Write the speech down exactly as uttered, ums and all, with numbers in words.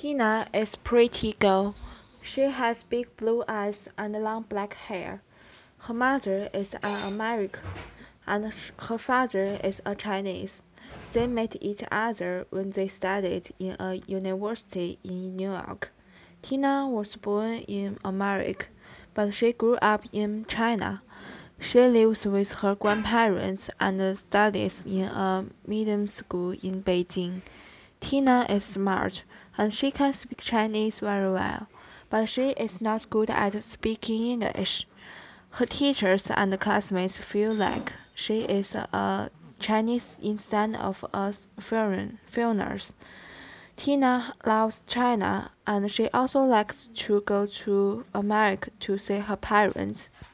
Tina is a pretty girl. She has big blue eyes and long black hair. Her mother is an American, and her father is a Chinese. They met each other when they studied in a university in New York. Tina was born in America, but she grew up in China. She lives with her grandparents and studies in a medium school in Beijing. Tina is smart, and she can speak Chinese very well, but she is not good at speaking English. Her teachers and classmates feel like she is a Chinese instead of a foreign, foreigner. Tina loves China, and she also likes to go to America to see her parents.